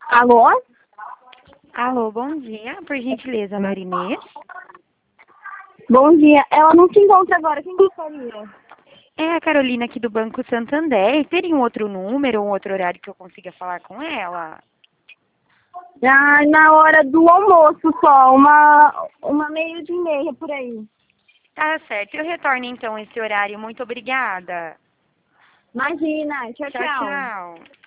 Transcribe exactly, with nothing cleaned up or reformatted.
Alô? Alô, bom dia. Por gentileza, Marinês. Bom dia. Ela não se encontra agora. Quem gostaria? É a Carolina aqui do Banco Santander. Teria um outro número, um outro horário que eu consiga falar com ela? Ah, na hora do almoço só. Uma, uma meio de meia por aí. Tá certo. Eu retorno então esse horário. Muito obrigada. Imagina. Tchau, Tchau, tchau. tchau.